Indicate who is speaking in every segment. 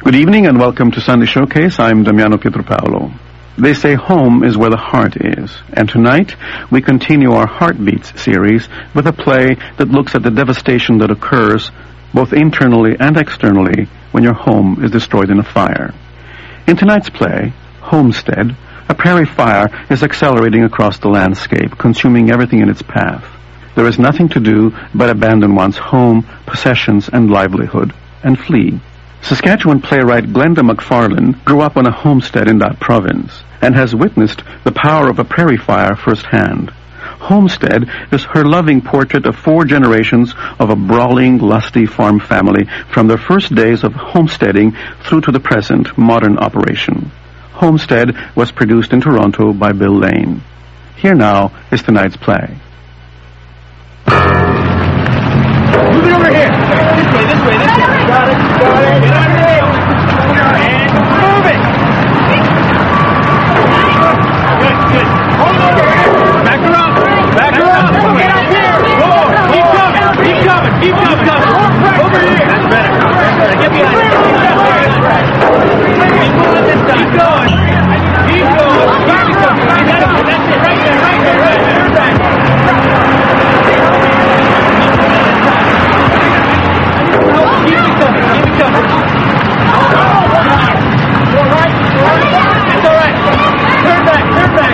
Speaker 1: Good evening and welcome to Sunday Showcase. I'm Damiano Pietropaolo. They say home is where the heart is, and tonight we continue our Heartbeats series with a play that looks at the devastation that occurs both internally and externally when your home is destroyed in a fire. In tonight's play, Homestead, a prairie fire is accelerating across the landscape, consuming everything in its path. There is nothing to do but abandon one's home, possessions, and livelihood, and flee. Saskatchewan playwright Glenda McFarlane grew up on a homestead in that province and has witnessed the power of a prairie fire firsthand. Homestead is her loving portrait of 4 generations of a brawling, lusty farm family from their first days of homesteading through to the present modern operation. Homestead was produced in Toronto by Bill Lane. Here now is tonight's play.
Speaker 2: Move it over here. This way. Got it. Get on your heel. And move it. Good. Hold over here. Back around. Get up here. Keep coming. Over here. That's better. Get behind it. Keep moving this time. Keep going. That's it. Right there. Keep it coming. It's all right. Turn back.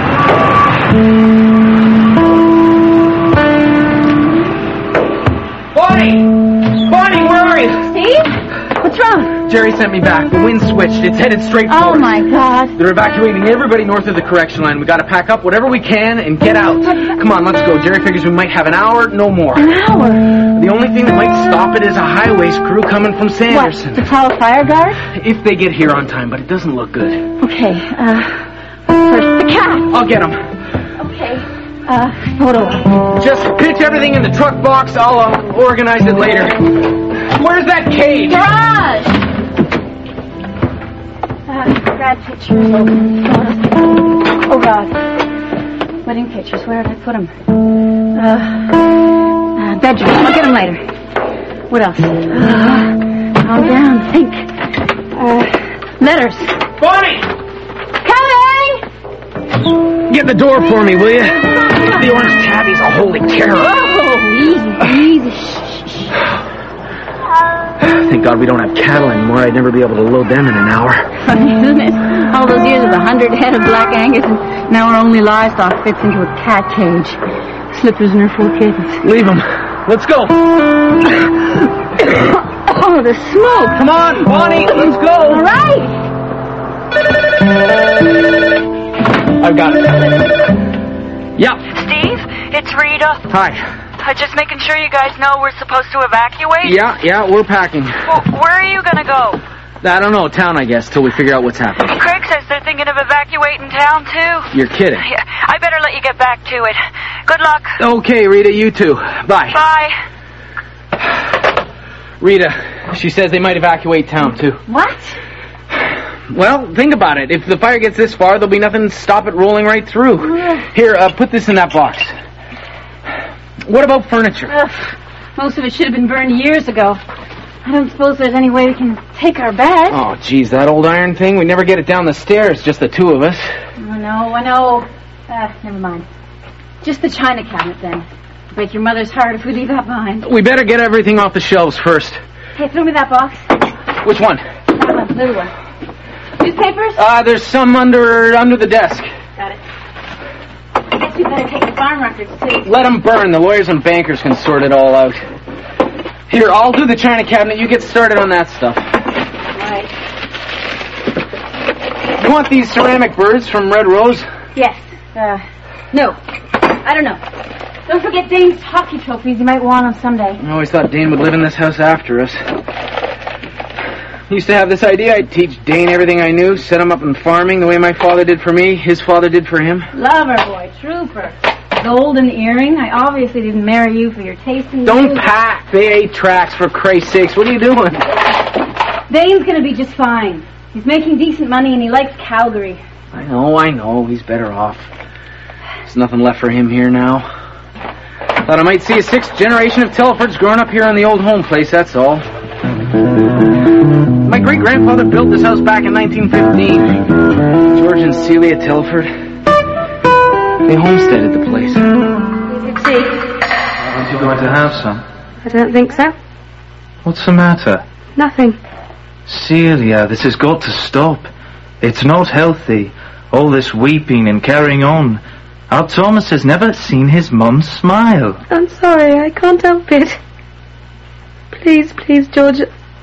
Speaker 2: Bonnie, where are you?
Speaker 3: Steve? What's wrong?
Speaker 2: Jerry sent me back. The wind switched. It's headed straight for us.
Speaker 3: Oh, my God.
Speaker 2: They're evacuating everybody north of the correction line. We gotta pack up whatever we can and get out. Come on, let's go. Jerry figures we might have an hour, no more.
Speaker 3: An hour?
Speaker 2: The only thing that might stop it is a highways crew coming from Sanderson.
Speaker 3: What, to call a fire guard?
Speaker 2: If they get here on time, but it doesn't look good.
Speaker 3: Okay, first, the cat.
Speaker 2: I'll get them.
Speaker 3: Okay, photo.
Speaker 2: Just pitch everything in the truck box. I'll organize it later. Where's that cage?
Speaker 3: Garage! Grad pictures. Oh, God. Wedding pictures. Where did I put them? Bedroom. I'll get them later. What else? Calm down. Think. Letters.
Speaker 2: Bonnie!
Speaker 3: Coming!
Speaker 2: Get the door for me, will you? The orange tabby's a holy terror.
Speaker 3: Oh, easy.
Speaker 2: Thank God we don't have cattle anymore. I'd never be able to load them in an hour.
Speaker 3: Funny, isn't it? All those years of 100 head of black Angus, and now our only livestock fits into a cat cage. Slippers and her 4 kittens.
Speaker 2: Leave them. Let's go.
Speaker 3: Oh, the smoke.
Speaker 2: Come on, Bonnie, let's go.
Speaker 3: All right.
Speaker 2: I've got it. Yeah.
Speaker 4: Steve, it's Rita.
Speaker 2: Hi.
Speaker 4: Just making sure you guys know we're supposed to evacuate.
Speaker 2: Yeah, we're packing.
Speaker 4: Well, where are you gonna go?
Speaker 2: I don't know, town, I guess, till we figure out what's happening.
Speaker 4: Craig says they're thinking of evacuating town, too.
Speaker 2: You're kidding.
Speaker 4: Yeah, I better let you get back to it. Good luck.
Speaker 2: Okay, Rita, you too. Bye.
Speaker 4: Bye.
Speaker 2: Rita, she says they might evacuate town, too.
Speaker 3: What?
Speaker 2: Well, think about it. If the fire gets this far, there'll be nothing to stop it rolling right through. Here, put this in that box. What about furniture?
Speaker 3: Most of it should have been burned years ago. I don't suppose there's any way we can take our bed.
Speaker 2: Oh, geez, that old iron thing, we never get it down the stairs, just the 2 of us.
Speaker 3: I know. Never mind. Just the china cabinet, then. Break your mother's heart if we leave that behind.
Speaker 2: We better get everything off the shelves first.
Speaker 3: Hey, throw me that box.
Speaker 2: Which one?
Speaker 3: That one, little one. Newspapers?
Speaker 2: There's some under the desk.
Speaker 3: Got it. I guess we better take the farm records, too.
Speaker 2: Let them burn. The lawyers and bankers can sort it all out. Here, I'll do the china cabinet. You get started on that stuff.
Speaker 3: Right.
Speaker 2: You want these ceramic birds from Red Rose?
Speaker 3: Yes. No. I don't know. Don't forget Dane's hockey trophies. You might want them someday.
Speaker 2: I always thought Dane would live in this house after us. Used to have this idea I'd teach Dane everything I knew, set him up in farming the way my father did for me, his father did for him.
Speaker 3: Lover boy, trooper. Golden earring. I obviously didn't marry you for your taste in
Speaker 2: Don't
Speaker 3: music.
Speaker 2: pack the 8 tracks, for Christ's sakes. What are you doing?
Speaker 3: Dane's gonna be just fine. He's making decent money and he likes Calgary.
Speaker 2: I know. He's better off. There's nothing left for him here now. Thought I might see a 6th generation of Telefords growing up here on the old home place, that's all.
Speaker 5: My great-grandfather built this house back in 1915. George and Celia Telford. They homesteaded the place.
Speaker 3: Is it tea?
Speaker 5: Aren't you going to have some?
Speaker 3: I don't think so.
Speaker 5: What's the matter?
Speaker 3: Nothing.
Speaker 5: Celia, this has got to stop. It's not healthy. All this weeping and carrying on. Our Thomas has never seen his mum smile.
Speaker 3: I'm sorry, I can't help it. Please, please, George.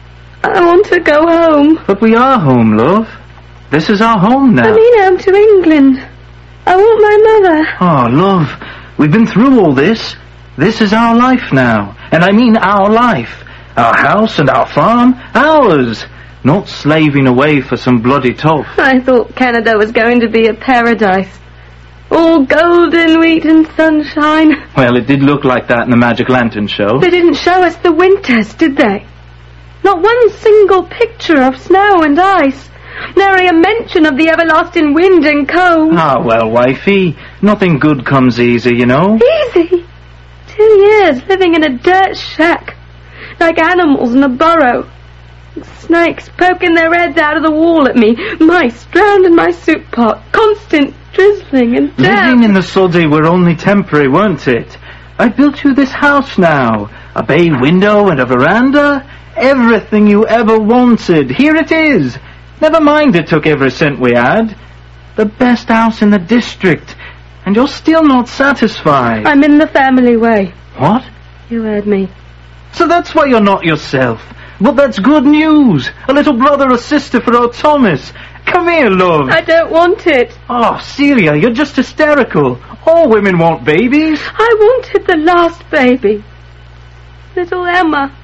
Speaker 3: I want to go home.
Speaker 5: But we are home, love. This is our home now.
Speaker 3: I mean home to England. I want my mother.
Speaker 5: Oh, love, we've been through all this. This is our life now. And I mean our life. Our house and our farm. Ours. Not slaving away for some bloody toff.
Speaker 3: I thought Canada was going to be a paradise. All golden wheat and sunshine.
Speaker 5: Well, it did look like that in the Magic Lantern show.
Speaker 3: They didn't show us the winters, did they? Not one single picture of snow and ice. Nary a mention of the everlasting wind and cold.
Speaker 5: Ah, well, wifey, nothing good comes easy, you know.
Speaker 3: Easy? 2 years living in a dirt shack. Like animals in a burrow. Snakes poking their heads out of the wall at me. Mice drowned in my soup pot. Constant drizzling and damp.
Speaker 5: Living in the soddy were only temporary, weren't it? I built you this house now. A bay window and a veranda. Everything you ever wanted. Here it is. Never mind it took every cent we had. The best house in the district. And you're still not satisfied.
Speaker 3: I'm in the family way.
Speaker 5: What?
Speaker 3: You heard me.
Speaker 5: So that's why you're not yourself. But that's good news. A little brother or sister for old Thomas. Come here, love.
Speaker 3: I don't want it.
Speaker 5: Oh, Celia, you're just hysterical. All women want babies.
Speaker 3: I wanted the last baby. Little Emma.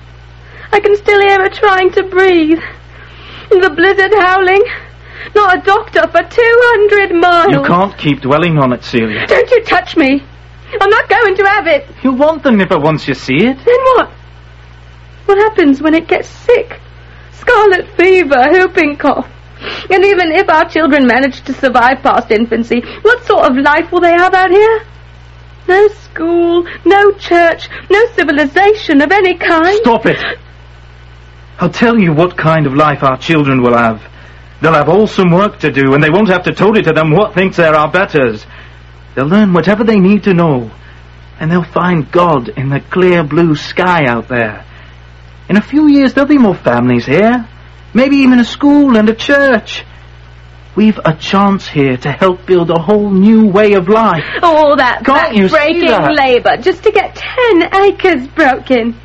Speaker 3: I can still hear her trying to breathe. The blizzard howling. Not a doctor for 200 miles.
Speaker 5: You can't keep dwelling on it, Celia.
Speaker 3: Don't you touch me. I'm not going to have it.
Speaker 5: You want the nipper once you see it.
Speaker 3: Then what? What happens when it gets sick? Scarlet fever, whooping cough. And even if our children manage to survive past infancy, what sort of life will they have out here? No school, no church, no civilization of any kind.
Speaker 5: Stop it. I'll tell you what kind of life our children will have. They'll have awesome work to do, and they won't have to toady to them what thinks they're our betters. They'll learn whatever they need to know, and they'll find God in the clear blue sky out there. In a few years, there'll be more families here. Maybe even a school and a church. We've a chance here to help build a whole new way of life.
Speaker 3: All that
Speaker 5: Can't you see
Speaker 3: back-breaking
Speaker 5: that?
Speaker 3: labour just to get 10 acres broken.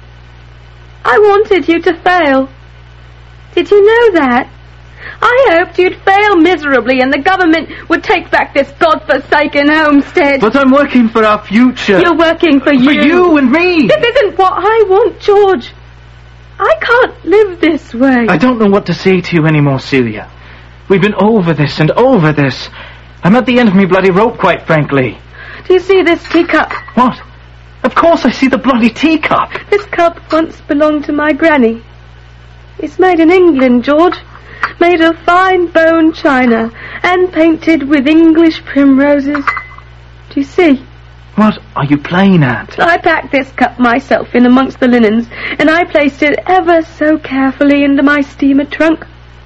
Speaker 3: I wanted you to fail. Did you know that? I hoped you'd fail miserably and the government would take back this godforsaken homestead.
Speaker 5: But I'm working for our future.
Speaker 3: You're working for you.
Speaker 5: For you and me.
Speaker 3: This isn't what I want, George. I can't live this way.
Speaker 5: I don't know what to say to you anymore, Celia. We've been over this and over this. I'm at the end of my bloody rope, quite frankly.
Speaker 3: Do you see this teacup?
Speaker 5: What? Of course I see the bloody teacup.
Speaker 3: This cup once belonged to my granny. It's made in England, George. Made of fine bone china and painted with English primroses. Do you see?
Speaker 5: What are you playing at?
Speaker 3: I packed this cup myself in amongst the linens, and I placed it ever so carefully into my steamer trunk.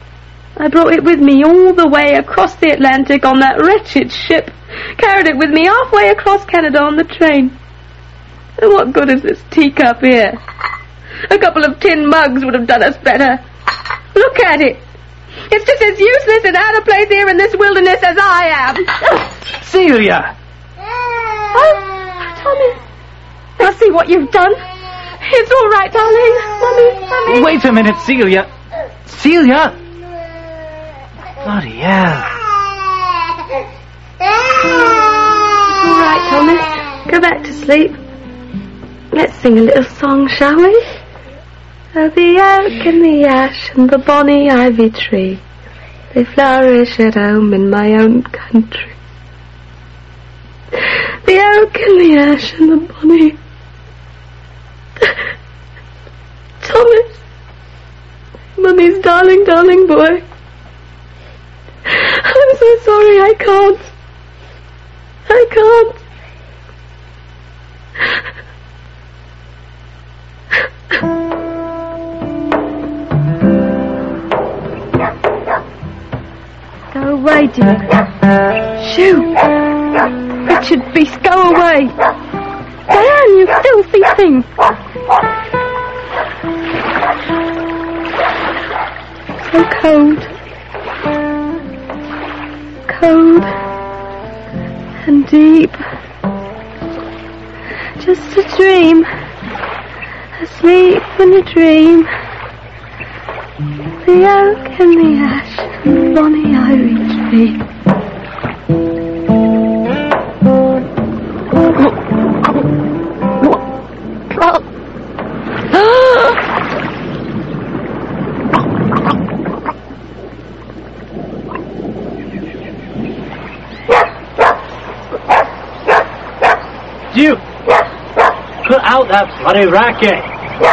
Speaker 3: I brought it with me all the way across the Atlantic on that wretched ship, carried it with me halfway across Canada on the train. And what good is this teacup here? A couple of tin mugs would have done us better. Look at it. It's just as useless and out of place here in this wilderness as I am.
Speaker 5: Celia!
Speaker 3: Oh, Tommy. I see what you've done. It's all right, darling. Mummy.
Speaker 5: Wait a minute, Celia. Celia! Bloody hell.
Speaker 3: It's all right, Thomas. Go back to sleep. Let's sing a little song, shall we? Oh, the oak and the ash and the bonny ivy tree, they flourish at home in my own country. The oak and the ash and the bonny... Thomas, Mummy's darling, darling boy. I'm so sorry, I can't. away, Duke. Shoo! Richard Beast, go away! Diane, you filthy thing! So cold. Cold. And deep. Just a dream. Asleep in a dream. The oak and the ash and the bonny ivy tree.
Speaker 2: You put out that bloody racket.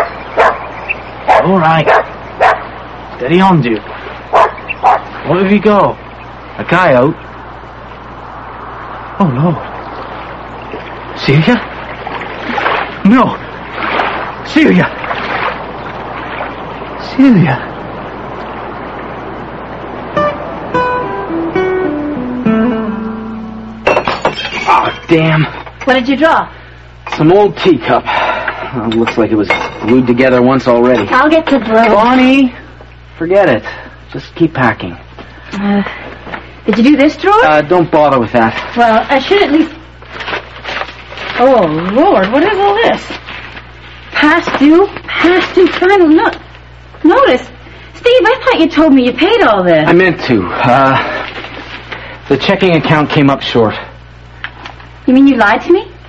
Speaker 5: All right. Steady on, Duke. What have you got? A coyote? Oh, Lord. Celia? No. Celia. Celia. Oh, damn.
Speaker 6: What did you draw?
Speaker 7: Some old teacup. Looks like it was glued together once already.
Speaker 6: I'll get the broom.
Speaker 7: Bonnie, forget it. Just keep packing.
Speaker 6: Did you do this drawer?
Speaker 7: Don't bother with that.
Speaker 6: Well, I should at least... Oh, Lord, what is all this? Past due final notice. Steve, I thought you told me you paid all this.
Speaker 7: I meant to. The checking account came up short.
Speaker 6: You mean you lied to me?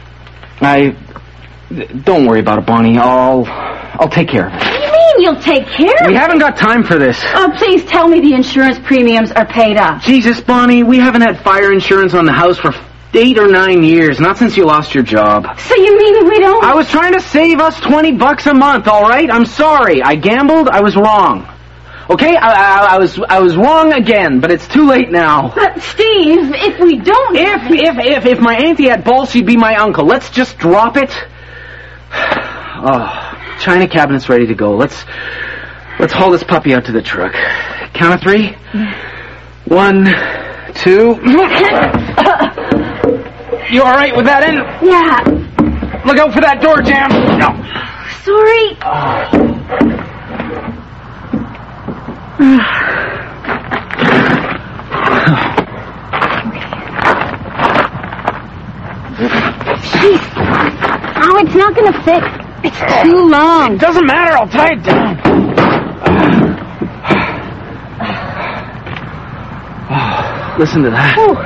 Speaker 7: Don't worry about it, Bonnie. I'll take care of it.
Speaker 6: What do you mean you'll take care of it?
Speaker 7: We haven't got time for this.
Speaker 6: Oh, please tell me the insurance premiums are paid up.
Speaker 7: Jesus, Bonnie, we haven't had fire insurance on the house for 8 or 9 years. Not since you lost your job.
Speaker 6: So you mean we don't...
Speaker 7: I was trying to save us $20 a month, all right? I'm sorry. I gambled. I was wrong. Okay? I was wrong again, but it's too late now.
Speaker 6: But, Steve, if we don't...
Speaker 7: If my auntie had balls, she'd be my uncle. Let's just drop it. Oh, china cabinet's ready to go. Let's haul this puppy out to the truck. Count of 3. 1, 2. You all right with that end?
Speaker 6: Yeah.
Speaker 7: Look out for that door jam. No.
Speaker 6: Sorry. Jeez. Oh, it's not going to fit. It's too long.
Speaker 7: It doesn't matter. I'll tie it down. Oh, listen to that.
Speaker 6: Whew.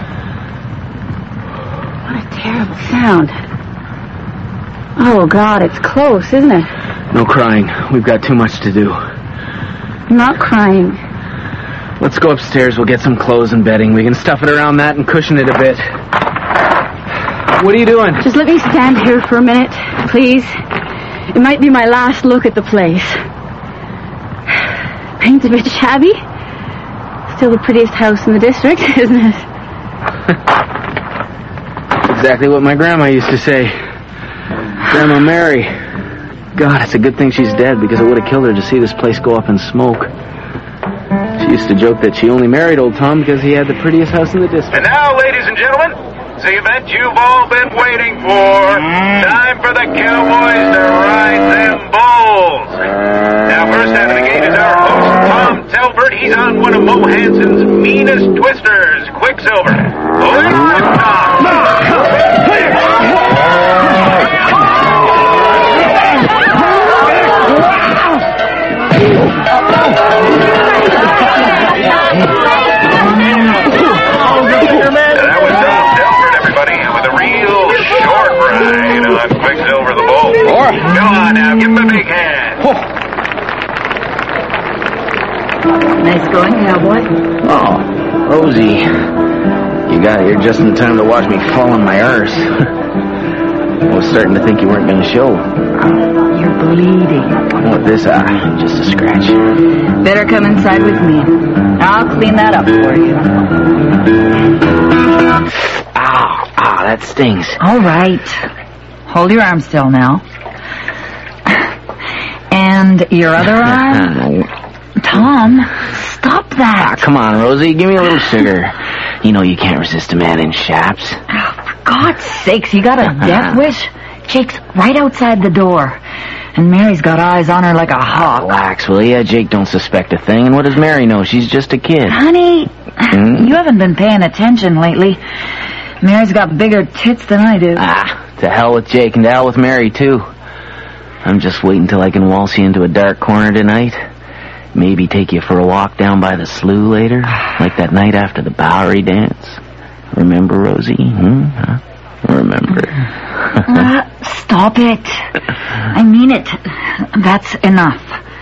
Speaker 6: What a terrible sound. Oh, God, it's close, isn't it?
Speaker 7: No crying. We've got too much to do.
Speaker 6: I'm not crying.
Speaker 7: Let's go upstairs. We'll get some clothes and bedding. We can stuff it around that and cushion it a bit. What are you doing?
Speaker 6: Just let me stand here for a minute, please. It might be my last look at the place. Paint's a bit shabby. Still the prettiest house in the district, isn't it?
Speaker 7: Exactly what my grandma used to say. Grandma Mary. God, it's a good thing she's dead, because it would have killed her to see this place go up in smoke. She used to joke that she only married old Tom because he had the prettiest house in the district.
Speaker 8: And now, ladies and gentlemen, it's the event you've all been waiting for. Time for the Cowboys to ride them bulls. Now, first out of the gate is our host, Tom Telford. He's on one of Mo Hanson's meanest twisters, Quicksilver. Lift off. That was Tom Telford, everybody, with a real short ride on Quicksilver the Bull. Go on now, give him a big hand.
Speaker 6: Nice going, cowboy.
Speaker 7: Oh, Rosie. You got here just in time to watch me fall on my arse. I was starting to think you weren't going to show.
Speaker 6: You're bleeding.
Speaker 7: What, this eye? Just a scratch.
Speaker 6: Better come inside with me. I'll clean that up for you.
Speaker 7: Ow, that stings.
Speaker 6: All right. Hold your arm still now. And your other arm? Tom, stop that.
Speaker 7: Come on, Rosie, give me a little sugar. You know you can't resist a man in chaps.
Speaker 9: Oh, for God's sakes, you got a death wish? Jake's right outside the door. And Mary's got eyes on her like a hawk.
Speaker 7: Relax, will ya? Jake don't suspect a thing. And what does Mary know? She's just a kid.
Speaker 9: Honey, you haven't been paying attention lately. Mary's got bigger tits than I do.
Speaker 7: To hell with Jake and to hell with Mary, too. I'm just waiting till I can waltz you into a dark corner tonight. Maybe take you for a walk down by the slough later, like that night after the Bowery dance. Remember, Rosie? Remember.
Speaker 9: Stop it. I mean it. That's enough.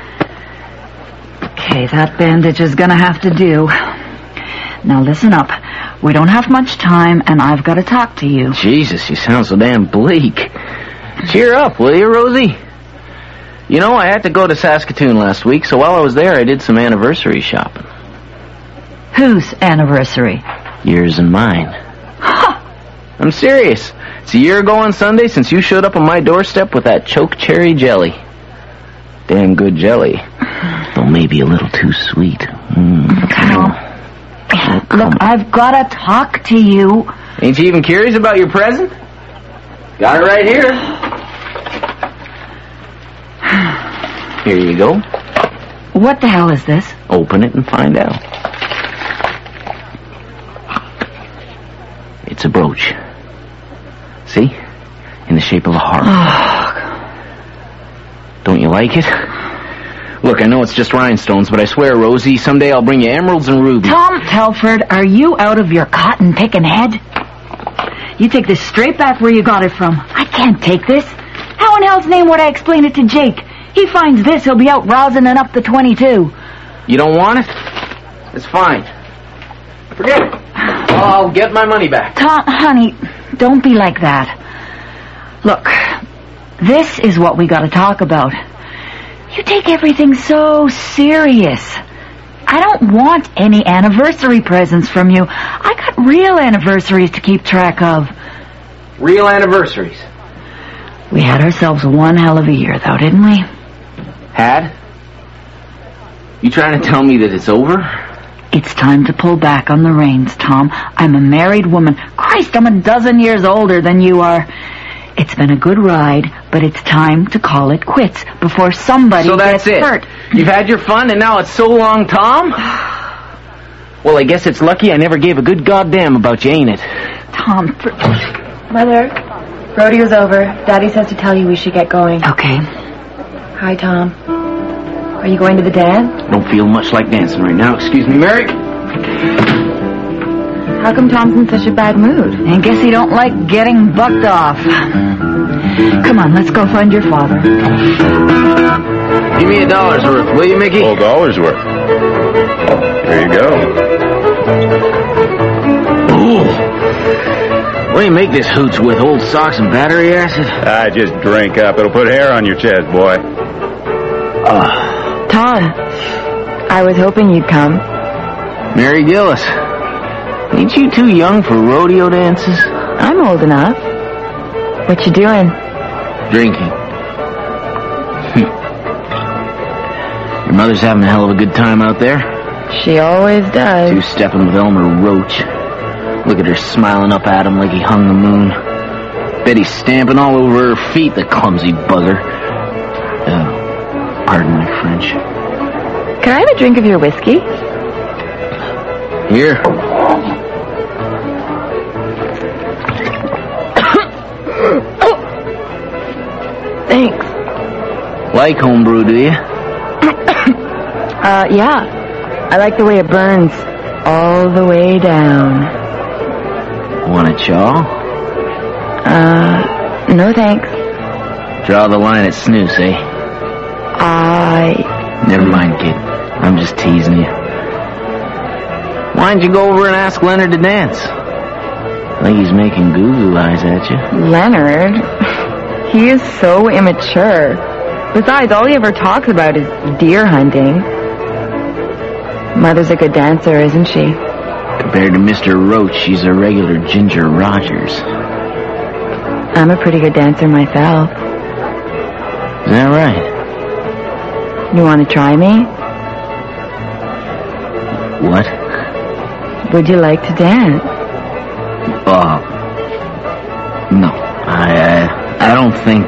Speaker 9: Okay, that bandage is gonna have to do. Now listen up. We don't have much time, and I've got to talk to you.
Speaker 7: Jesus, you sound so damn bleak. Cheer up, will you, Rosie? You know, I had to go to Saskatoon last week, so while I was there, I did some anniversary shopping.
Speaker 9: Whose anniversary?
Speaker 7: Yours and mine. I'm serious. It's a year ago on Sunday since you showed up on my doorstep with that choke cherry jelly. Damn good jelly. Though maybe a little too sweet.
Speaker 9: Look, I've got to talk to you.
Speaker 7: Ain't you even curious about your present? Got it right here. Here you go.
Speaker 9: What the hell is this?
Speaker 7: Open it and find out. It's a brooch. See? In the shape of a heart. Don't you like it? Look, I know it's just rhinestones, but I swear, Rosie, someday I'll bring you emeralds and rubies.
Speaker 9: Tom Telford, are you out of your cotton-picking head? You take this straight back where you got it from. I can't take this. How in hell's name would I explain it to Jake? He finds this, he'll be out rosining up the 22.
Speaker 7: You don't want it? It's fine. Forget it. I'll get my money back.
Speaker 9: Tom, honey, don't be like that. Look, this is what we gotta talk about. You take everything so serious. I don't want any anniversary presents from you. I got real anniversaries to keep track of.
Speaker 7: Real anniversaries?
Speaker 9: We had ourselves one hell of a year, though, didn't we?
Speaker 7: Had? You trying to tell me that it's over?
Speaker 9: It's time to pull back on the reins, Tom. I'm a married woman. Christ, I'm a dozen years older than you are. It's been a good ride, but it's time to call it quits before somebody gets hurt.
Speaker 7: You've had your fun, and now it's so long, Tom? Well, I guess it's lucky I never gave a good goddamn about you, ain't it?
Speaker 9: Tom...
Speaker 3: Mother, rodeo's over. Daddy says to tell you we should get going.
Speaker 9: Okay.
Speaker 3: Hi, Tom. Are you going to the dance?
Speaker 7: Don't feel much like dancing right now. Excuse me, Mary.
Speaker 3: How come Tom's in such a bad mood?
Speaker 9: I guess he don't like getting bucked off. Come on, let's go find your father.
Speaker 7: Give me $1 worth, will you, Mickey?
Speaker 10: $12 worth. There you go.
Speaker 7: Ooh. What do you make this hooch with? Old socks and battery acid?
Speaker 10: Just drink up. It'll put hair on your chest, boy.
Speaker 3: Tom, I was hoping you'd come.
Speaker 7: Mary Gillis. Ain't you too young for rodeo dances?
Speaker 3: I'm old enough. What you doing?
Speaker 7: Drinking. Your mother's having a hell of a good time out there.
Speaker 3: She always does.
Speaker 7: Two-stepping with Elmer Roach. Look at her smiling up at him like he hung the moon. Bet he's stamping all over her feet, the clumsy bugger. Pardon my French.
Speaker 3: Can I have a drink of your whiskey?
Speaker 7: Here.
Speaker 3: Thanks.
Speaker 7: Like homebrew, do you?
Speaker 3: Yeah. I like the way it burns all the way down.
Speaker 7: Want a chaw?
Speaker 3: No thanks.
Speaker 7: Draw the line at snooze, eh? Never mind, kid. I'm just teasing you. Why don't you go over and ask Leonard to dance? I think he's making goo-goo eyes at you.
Speaker 3: Leonard? He is so immature. Besides, all he ever talks about is deer hunting. Mother's a good dancer, isn't she?
Speaker 7: Compared to Mr. Roach, she's a regular Ginger Rogers.
Speaker 3: I'm a pretty good dancer myself.
Speaker 7: Is that right?
Speaker 3: You want to try me?
Speaker 7: What?
Speaker 9: Would you like to dance?
Speaker 7: No. I don't think...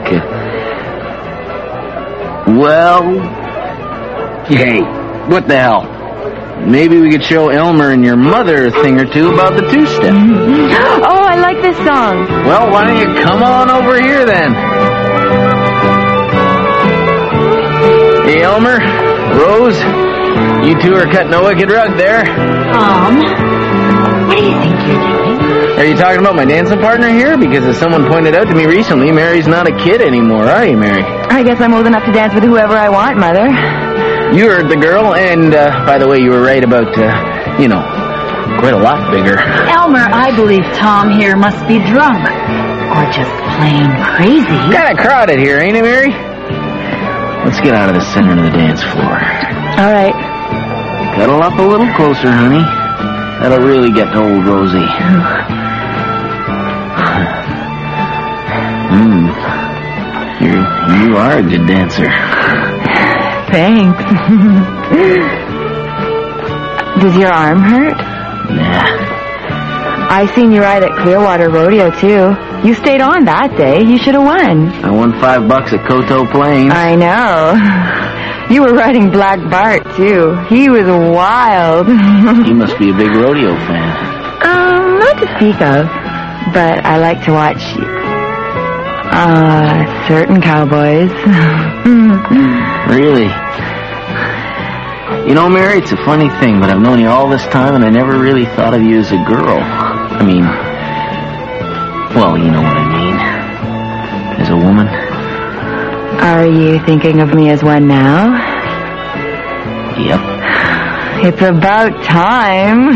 Speaker 7: Well... Hey, what the hell? Maybe we could show Elmer and your mother a thing or two about the two-step.
Speaker 9: Oh, I like this song.
Speaker 7: Well, why don't you come on over here then? Hey, Elmer, Rose, you two are cutting a wicked rug there.
Speaker 9: Tom, what do you think you're doing?
Speaker 7: Are you talking about my dancing partner here? Because as someone pointed out to me recently, Mary's not a kid anymore, are you, Mary?
Speaker 9: I guess I'm old enough to dance with whoever I want, Mother.
Speaker 7: You heard the girl, and, by the way, you were right about, quite a lot bigger.
Speaker 9: Elmer, I believe Tom here must be drunk. Or just plain crazy.
Speaker 7: Kind of crowded here, ain't it, Mary? Let's get out of the center of the dance floor.
Speaker 9: All right.
Speaker 7: Cuddle up a little closer, honey. That'll really get to old Rosie. You are a good dancer.
Speaker 9: Thanks. Does your arm hurt?
Speaker 7: Nah.
Speaker 9: I seen you ride at Clearwater Rodeo, too. You stayed on that day. You should have won.
Speaker 7: I won $5 at Coteau Plains.
Speaker 9: I know. You were riding Black Bart, too. He was wild.
Speaker 7: He must be a big rodeo fan.
Speaker 9: Not to speak of, but I like to watch certain cowboys.
Speaker 7: Really? You know, Mary, it's a funny thing, but I've known you all this time, and I never really thought of you as a girl. I mean, well, you know what I mean. As a woman.
Speaker 9: Are you thinking of me as one now?
Speaker 7: Yep.
Speaker 9: It's about time.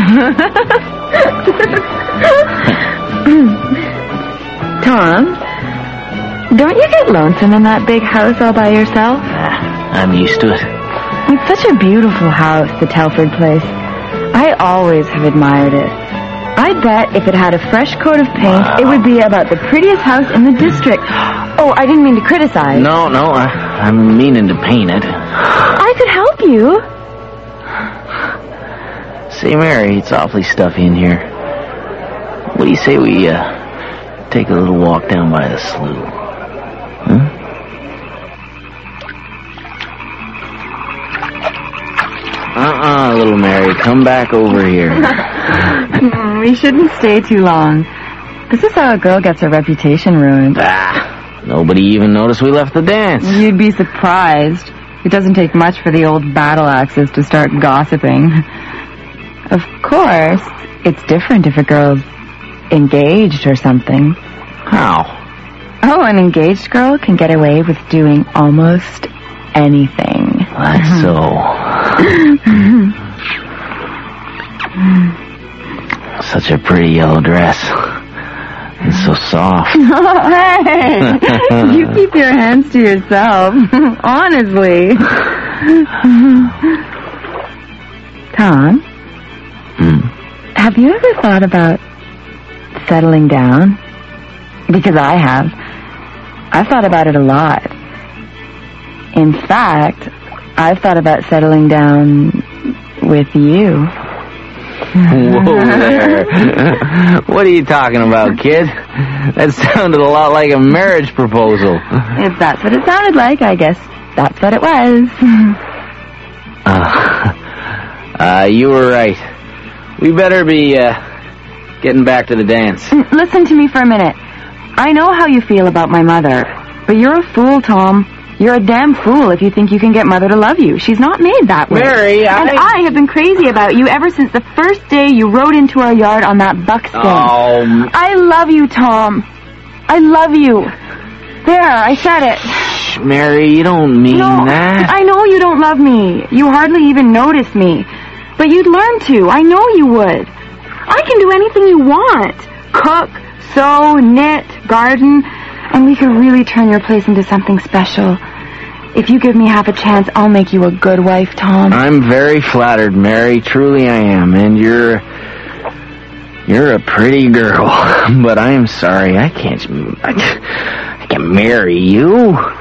Speaker 9: Tom, don't you get lonesome in that big house all by yourself?
Speaker 7: I'm used to it.
Speaker 9: It's such a beautiful house, the Telford place. I always have admired it. I bet if it had a fresh coat of paint, it would be about the prettiest house in the district. Oh, I didn't mean to criticize.
Speaker 7: No, I'm meaning to paint it.
Speaker 9: I could help you.
Speaker 7: Say, Mary, it's awfully stuffy in here. What do you say we, take a little walk down by the slough? Huh? Little Mary, come back over here.
Speaker 9: We shouldn't stay too long. This is how a girl gets her reputation ruined.
Speaker 7: Nobody even noticed we left the dance.
Speaker 9: You'd be surprised. It doesn't take much for the old battle axes to start gossiping. Of course, it's different if a girl's engaged or something.
Speaker 7: How?
Speaker 9: Oh, an engaged girl can get away with doing almost anything.
Speaker 7: That's so. Such a pretty yellow dress. It's so soft.
Speaker 9: Hey! You keep your hands to yourself. Honestly. Tom? Have you ever thought about settling down? Because I have. I've thought about it a lot. In fact, I've thought about settling down with you.
Speaker 7: Whoa there. What are you talking about, kid? That sounded a lot like a marriage proposal.
Speaker 9: If that's what it sounded like, I guess that's what it was.
Speaker 7: You were right. We better be, getting back to the dance.
Speaker 9: Listen to me for a minute. I know how you feel about my mother, but you're a fool, Tom. You're a damn fool if you think you can get Mother to love you. She's not made that way.
Speaker 7: Mary,
Speaker 9: And I have been crazy about you ever since the first day you rode into our yard on that buckskin.
Speaker 7: Oh.
Speaker 9: I love you, Tom. I love you. There, I said it.
Speaker 7: Shh, Mary, you don't mean that.
Speaker 9: I know you don't love me. You hardly even notice me. But you'd learn to. I know you would. I can do anything you want. Cook, sew, knit, garden, and we could really turn your place into something special. If you give me half a chance, I'll make you a good wife, Tom.
Speaker 7: I'm very flattered, Mary. Truly I am. And you're a pretty girl. But I am sorry. I can't marry you.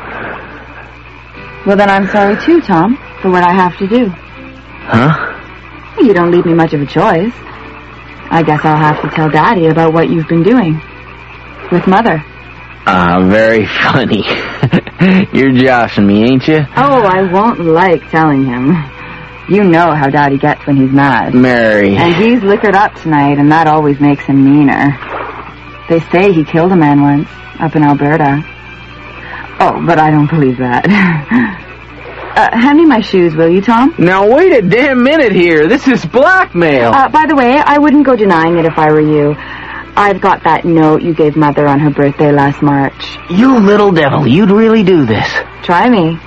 Speaker 9: Well, then I'm sorry too, Tom, for what I have to do.
Speaker 7: Huh?
Speaker 9: You don't leave me much of a choice. I guess I'll have to tell Daddy about what you've been doing. With Mother.
Speaker 7: Very funny. You're joshing me, ain't you?
Speaker 9: Oh, I won't like telling him. You know how Daddy gets when he's mad.
Speaker 7: Mary.
Speaker 9: And he's liquored up tonight, and that always makes him meaner. They say he killed a man once, up in Alberta. Oh, but I don't believe that. Hand me my shoes, will you, Tom?
Speaker 7: Now, wait a damn minute here. This is blackmail.
Speaker 9: By the way, I wouldn't go denying it if I were you. I've got that note you gave Mother on her birthday last March.
Speaker 7: You little devil, you'd really do this.
Speaker 9: Try me.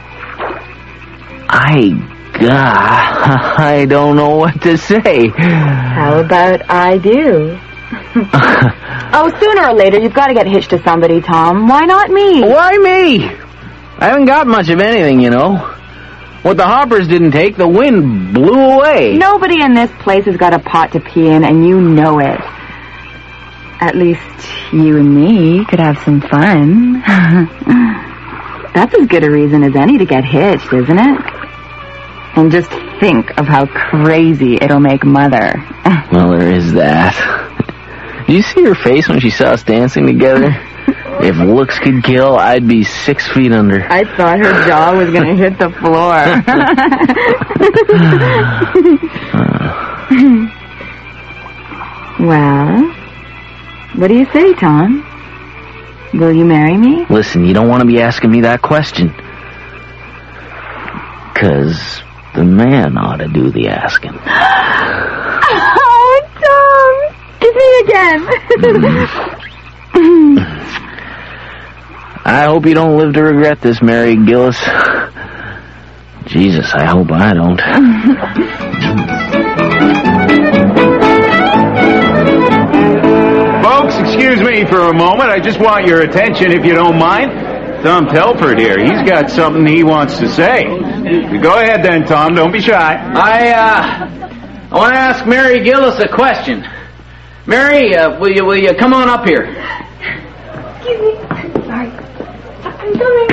Speaker 7: I don't know what to say.
Speaker 9: How about I do? Oh, sooner or later, you've got to get hitched to somebody, Tom. Why not me?
Speaker 7: Why me? I haven't got much of anything, you know. What the hoppers didn't take, the wind blew away.
Speaker 9: Nobody in this place has got a pot to pee in, and you know it. At least you and me could have some fun. That's as good a reason as any to get hitched, isn't it? And just think of how crazy it'll make Mother.
Speaker 7: Well, there is that. Did you see her face when she saw us dancing together? If looks could kill, I'd be 6 feet under.
Speaker 9: I thought her jaw was going to hit the floor. Well, what do you say, Tom? Will you marry me?
Speaker 7: Listen, you don't want to be asking me that question. 'Cause the man ought to do the asking.
Speaker 9: Oh, Tom! Kiss me again.
Speaker 7: I hope you don't live to regret this, Mary Gillis. Jesus, I hope I don't.
Speaker 10: Folks, excuse me for a moment. I just want your attention, if you don't mind. Tom Telford here. He's got something he wants to say. Go ahead then, Tom. Don't be shy.
Speaker 7: I want to ask Mary Gillis a question. Mary, will you come on up here?
Speaker 3: Excuse me. Sorry. I'm coming.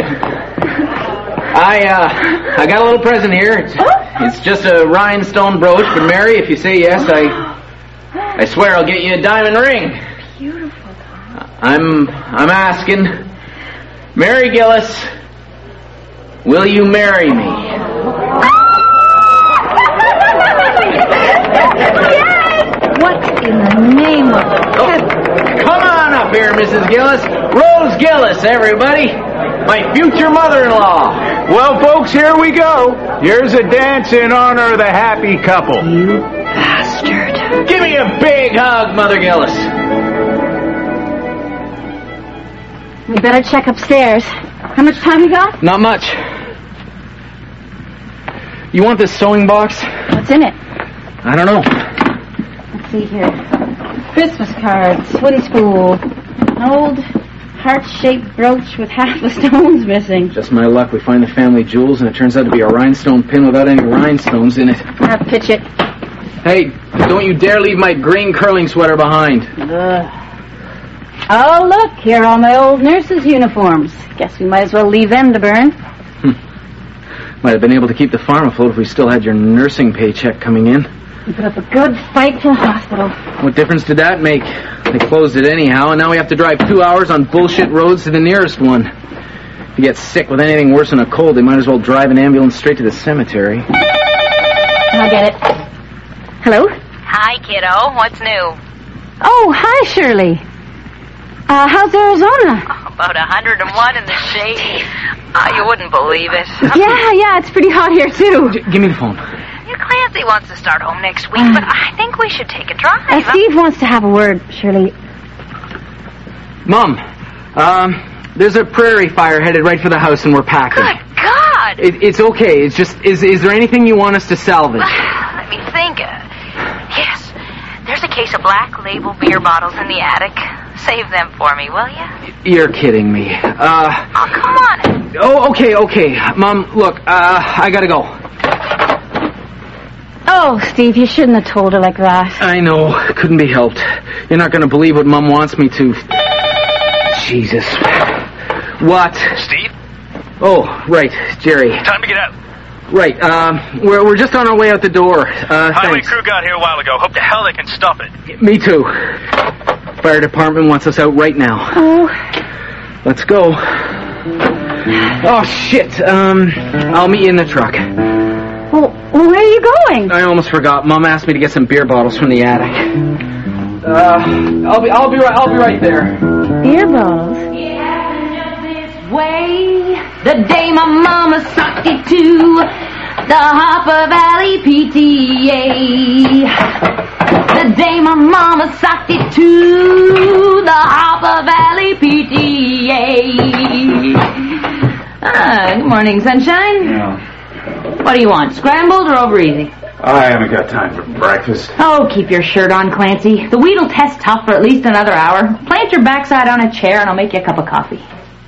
Speaker 7: I got a little present here. It's just a rhinestone brooch, but Mary, if you say yes, I swear I'll get you a diamond ring.
Speaker 3: Beautiful, Tom.
Speaker 7: I'm asking, Mary Gillis, will you marry me?
Speaker 9: What in the name of heaven?
Speaker 7: Come on up here, Mrs. Gillis. Rose Gillis, everybody. My future mother-in-law.
Speaker 10: Well, folks, here we go. Here's a dance in honor of the happy couple.
Speaker 9: You bastard.
Speaker 7: Give me a big hug, Mother Gillis.
Speaker 6: We better check upstairs. How much time we got?
Speaker 7: Not much. You want this sewing box?
Speaker 6: What's in it?
Speaker 7: I don't know.
Speaker 6: Let's see here. Christmas cards, wooden spool, an old heart-shaped brooch with half the stones missing.
Speaker 7: Just my luck. We find the family jewels, and it turns out to be a rhinestone pin without any rhinestones in it.
Speaker 6: Pitch it.
Speaker 7: Hey, don't you dare leave my green curling sweater behind.
Speaker 6: Oh, look, here are all my old nurses' uniforms. Guess we might as well leave them to burn.
Speaker 7: Might have been able to keep the farm afloat if we still had your nursing paycheck coming in.
Speaker 6: We put up a good fight to the hospital.
Speaker 7: What difference did that make? They closed it anyhow, and now we have to drive 2 hours on bullshit roads to the nearest one. If you get sick with anything worse than a cold, they might as well drive an ambulance straight to the cemetery.
Speaker 6: I'll get it. Hello?
Speaker 4: Hi, kiddo. What's new?
Speaker 6: Oh, hi, Shirley. How's Arizona?
Speaker 4: About 101 in the shade. You wouldn't believe it.
Speaker 6: Yeah, it's pretty hot here, too.
Speaker 7: Give me the phone.
Speaker 4: Clancy wants to start home next week, but I think we should take a drive.
Speaker 6: Steve wants to have a word, Shirley.
Speaker 7: Mom, there's a prairie fire headed right for the house, and we're packing.
Speaker 4: Good God!
Speaker 7: It's okay. It's just, is there anything you want us to salvage?
Speaker 4: Let me think. Yes, there's a case of Black Label beer bottles in the attic. Save them for me, will you?
Speaker 7: You're kidding me.
Speaker 4: Oh, come on.
Speaker 7: Oh, okay. Mom, look, I gotta go.
Speaker 6: Oh, Steve, you shouldn't have told her like that.
Speaker 7: I know. Couldn't be helped. You're not going to believe what Mom wants me to. Jesus. What?
Speaker 8: Steve?
Speaker 7: Oh, right. Jerry.
Speaker 8: Time to get out.
Speaker 7: Right, we're just on our way out the door.
Speaker 2: Highway
Speaker 7: Thanks.
Speaker 2: crew got here a while ago. Hope to hell they can stuff it.
Speaker 7: Me too. Fire department wants us out right now.
Speaker 3: Oh.
Speaker 7: Let's go. Oh, shit. I'll meet you in the truck.
Speaker 6: Well, where are you going?
Speaker 7: I almost forgot. Mom asked me to get some beer bottles from the attic. I'll be right there.
Speaker 6: Beer bottles?
Speaker 9: Way the day my mama sucked it to the Harper Valley PTA. The day my mama sucked it to the Harper Valley PTA. Good morning, sunshine.
Speaker 10: Yeah.
Speaker 9: What do you want, scrambled or over easy?
Speaker 10: I haven't got time for breakfast.
Speaker 9: Oh, keep your shirt on, Clancy. The wheat'll test tough for at least another hour. Plant your backside on a chair and I'll make you a cup of coffee.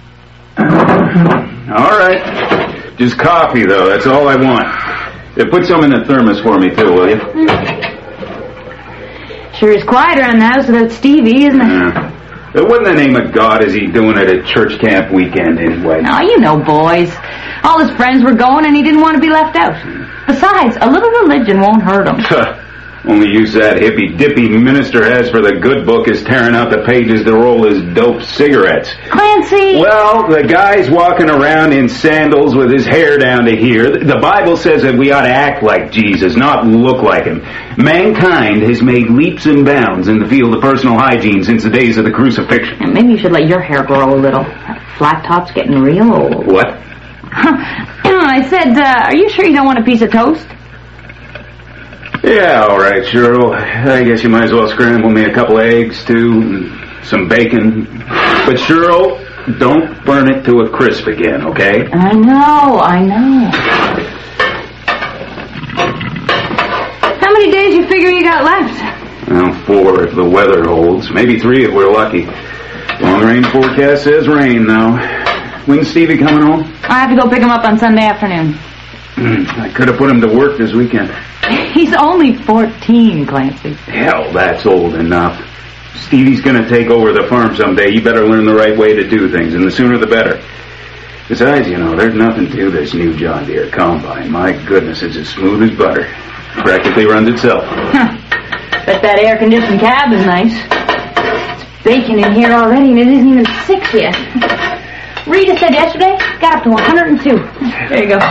Speaker 10: All right. Just coffee, though. That's all I want. Put some in the thermos for me, too, will you?
Speaker 9: Sure is quiet around the house without Stevie, isn't it?
Speaker 10: Yeah. What in the name of God is he doing at a church camp weekend, anyway?
Speaker 9: Oh, you know, boys. All his friends were going and he didn't want to be left out. Besides, a little religion won't hurt him.
Speaker 10: Only use that hippy-dippy minister has for the good book is tearing out the pages to roll his dope cigarettes.
Speaker 9: Clancy!
Speaker 10: Well, the guy's walking around in sandals with his hair down to here. The Bible says that we ought to act like Jesus, not look like him. Mankind has made leaps and bounds in the field of personal hygiene since the days of the crucifixion.
Speaker 9: Maybe you should let your hair grow a little. That flat top's getting real old.
Speaker 10: What?
Speaker 9: I said, are you sure you don't want a piece of toast?
Speaker 10: Yeah, all right, Cheryl. I guess you might as well scramble me a couple of eggs, too, and some bacon. But, Cheryl, don't burn it to a crisp again, okay?
Speaker 9: I know. How many days you figure you got left?
Speaker 10: Well, 4 if the weather holds. Maybe 3 if we're lucky. Long-range forecast says rain, though. When's Stevie coming home?
Speaker 9: I have to go pick him up on Sunday afternoon.
Speaker 10: I could have put him to work this weekend.
Speaker 9: He's only 14, Clancy.
Speaker 10: Hell, that's old enough. Stevie's going to take over the farm someday. You better learn the right way to do things, and the sooner the better. Besides, there's nothing to this new John Deere combine. My goodness, it's as smooth as butter. Practically runs itself.
Speaker 9: Bet that air-conditioned cab is nice. It's baking in here already, and it isn't even 6 yet. Rita said yesterday, got up to 102. There you go.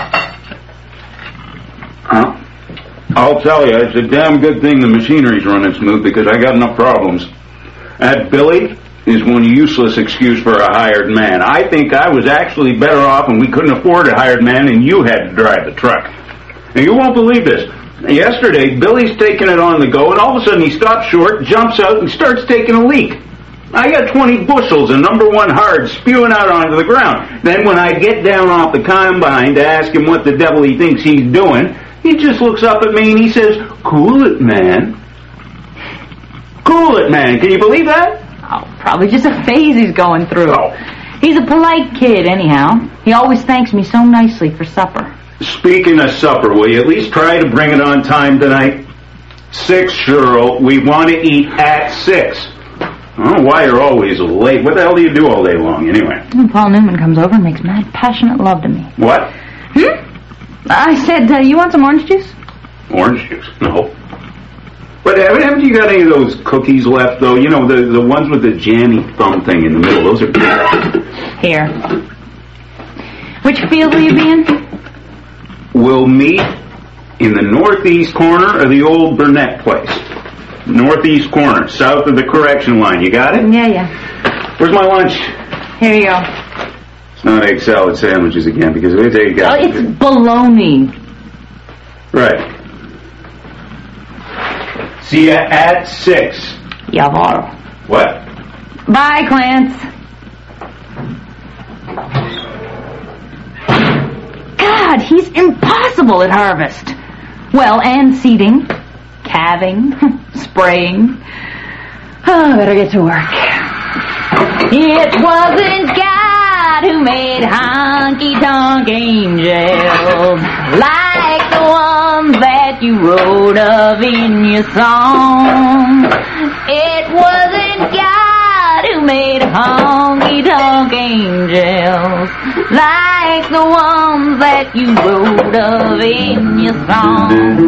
Speaker 10: Huh? I'll tell you, it's a damn good thing the machinery's running smooth because I got enough problems. That Billy is one useless excuse for a hired man. I think I was actually better off when we couldn't afford a hired man and you had to drive the truck. And you won't believe this. Yesterday, Billy's taking it on the go, and all of a sudden he stops short, jumps out, and starts taking a leak. I got 20 bushels of number 1 hard spewing out onto the ground. Then when I get down off the combine to ask him what the devil he thinks he's doing, he just looks up at me and he says, "Cool it, man." Cool it, man. Can you believe that?
Speaker 9: Oh, probably just a phase he's going through.
Speaker 10: Oh.
Speaker 9: He's a polite kid, anyhow. He always thanks me so nicely for supper.
Speaker 10: Speaking of supper, will you at least try to bring it on time tonight? 6, Cheryl. We want to eat at 6. I don't know why you're always late. What the hell do you do all day long, anyway?
Speaker 9: When Paul Newman comes over and makes mad, passionate love to me.
Speaker 10: What?
Speaker 9: I said, you want some orange juice?
Speaker 10: Orange juice? No. But haven't you got any of those cookies left, though? The ones with the jammy thumb thing in the middle. Those are good.
Speaker 9: Here. Which field will you be in?
Speaker 10: We'll meet in the northeast corner of the old Burnett place. Northeast corner, south of the correction line. You got it?
Speaker 9: Yeah.
Speaker 10: Where's my lunch?
Speaker 9: Here you go.
Speaker 10: It's not egg salad sandwiches again, because if it's egg
Speaker 9: Oh, it's bologna.
Speaker 10: Right. See ya at 6.
Speaker 9: Jawohl.
Speaker 10: What?
Speaker 9: Bye, Clance. God, he's impossible at harvest. Well, and seeding, calving, spraying. Oh, better get to work. It wasn't God who made honky-tonk angels like the ones that you wrote of in your song. It wasn't God God who made honky-tonk angels like the ones that you wrote of in your song.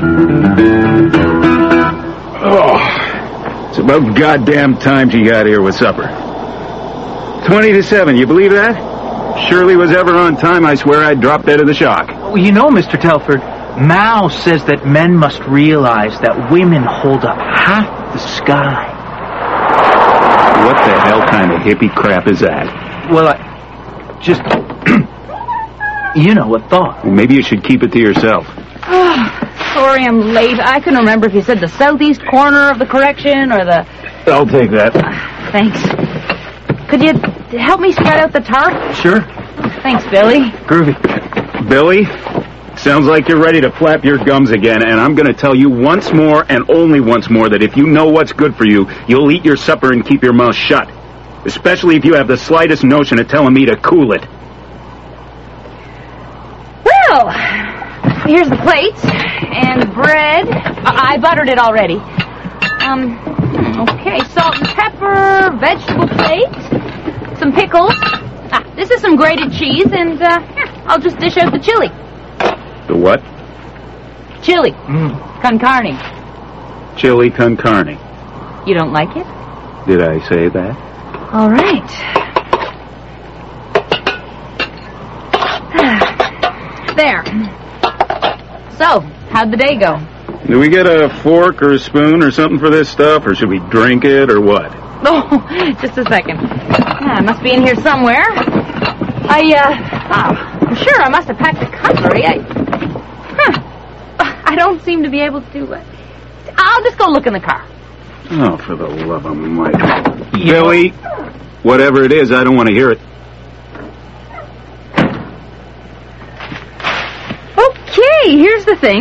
Speaker 10: Oh, it's about goddamn time she got here with supper. 20 to 7, you believe that? Shirley was ever on time, I swear I'd drop dead of the shock.
Speaker 5: Well, you know, Mr. Telford, Mao says that men must realize that women hold up half the sky.
Speaker 10: What the hell kind of hippie crap is that?
Speaker 5: Well, I just, you know, a thought.
Speaker 10: Well, maybe you should keep it to yourself.
Speaker 9: Sorry I'm late. I couldn't remember if you said the southeast corner of the correction or the...
Speaker 10: I'll take that.
Speaker 9: Thanks. Could you help me spread out the tarp?
Speaker 5: Sure.
Speaker 9: Thanks, Billy.
Speaker 5: Groovy.
Speaker 10: Billy, sounds like you're ready to flap your gums again, and I'm going to tell you once more and only once more that if you know what's good for you, you'll eat your supper and keep your mouth shut. Especially if you have the slightest notion of telling me to cool it.
Speaker 9: Well, here's the plates and the bread. I buttered it already. Okay, salt and pepper, vegetable plate, some pickles. This is some grated cheese, and here, I'll just dish out the chili.
Speaker 10: The what?
Speaker 9: Chili. Con carne.
Speaker 10: Chili con carne.
Speaker 9: You don't like it?
Speaker 10: Did I say that?
Speaker 9: All right. There. So, how'd the day go?
Speaker 10: Do we get a fork or a spoon or something for this stuff, or should we drink it, or what?
Speaker 9: Oh, just a second. I must be in here somewhere. I'm sure I must have packed the cutlery. I don't seem to be able to. I'll just go look in the car.
Speaker 10: Oh, for the love of Mike. Billy, whatever it is, I don't want to hear it.
Speaker 9: Okay, here's the thing.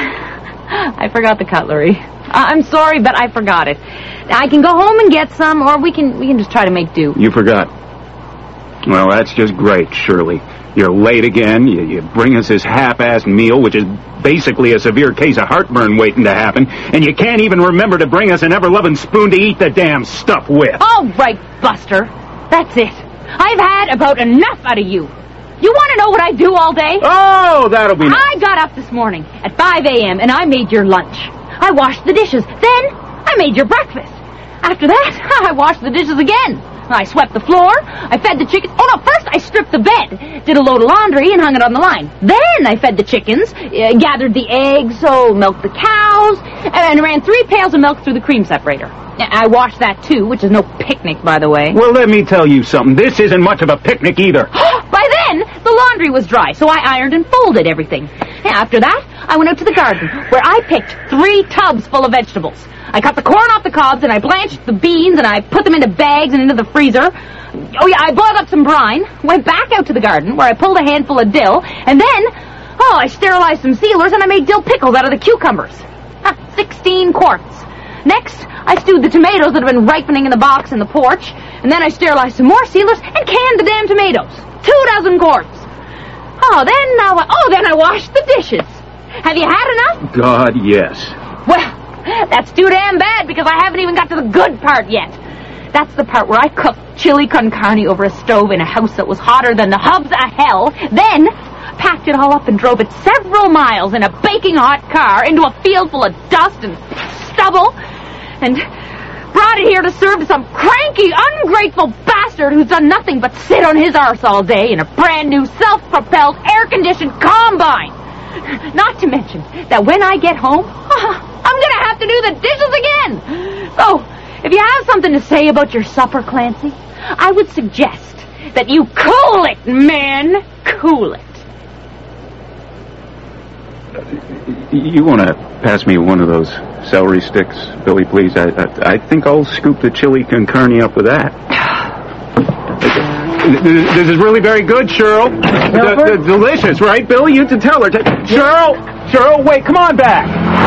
Speaker 9: I forgot the cutlery. I'm sorry, but I forgot it. I can go home and get some, or we can just try to make do.
Speaker 10: You forgot. Well, that's just great, Shirley. You're late again. You bring us this half-assed meal, which is basically a severe case of heartburn waiting to happen, and you can't even remember to bring us an ever-loving spoon to eat the damn stuff with.
Speaker 9: All right, Buster. That's it. I've had about enough out of you. You want to know what I do all day?
Speaker 10: Oh, that'll be nice.
Speaker 9: I got up this morning at 5 a.m. and I made your lunch. I washed the dishes. Then I made your breakfast. After that, I washed the dishes again. I swept the floor. I fed the chickens. Oh, no, first I stripped the bed, did a load of laundry, and hung it on the line. Then I fed the chickens, gathered the eggs, milked the cows, and ran 3 pails of milk through the cream separator. I washed that, too, which is no picnic, by the way.
Speaker 10: Well, let me tell you something. This isn't much of a picnic either.
Speaker 9: By then, the laundry was dry, so I ironed and folded everything. After that, I went out to the garden, where I picked 3 tubs full of vegetables. I cut the corn off the cobs, and I blanched the beans, and I put them into bags and into the freezer. Oh, yeah, I boiled up some brine, went back out to the garden, where I pulled a handful of dill, and then, I sterilized some sealers, and I made dill pickles out of the cucumbers. 16 quarts. Next, I stewed the tomatoes that had been ripening in the box in the porch, and then I sterilized some more sealers and canned the damn tomatoes. 24 quarts. Then I washed the dishes. Have you had enough?
Speaker 10: God, yes.
Speaker 9: Well, that's too damn bad because I haven't even got to the good part yet. That's the part where I cooked chili con carne over a stove in a house that was hotter than the hubs of hell, then packed it all up and drove it several miles in a baking hot car into a field full of dust and stubble, and brought it here to serve to some cranky, ungrateful bastard who's done nothing but sit on his arse all day in a brand new self-propelled, air-conditioned combine. Not to mention that when I get home, I'm going to have to do the dishes again. So, if you have something to say about your supper, Clancy, I would suggest that you cool it, man. Cool it.
Speaker 10: You want to pass me one of those celery sticks, Billy, please? I think I'll scoop the chili con carne up with that. This is really very good, Cheryl. Delicious, right, Billy? You can tell her. Cheryl, wait, come on back.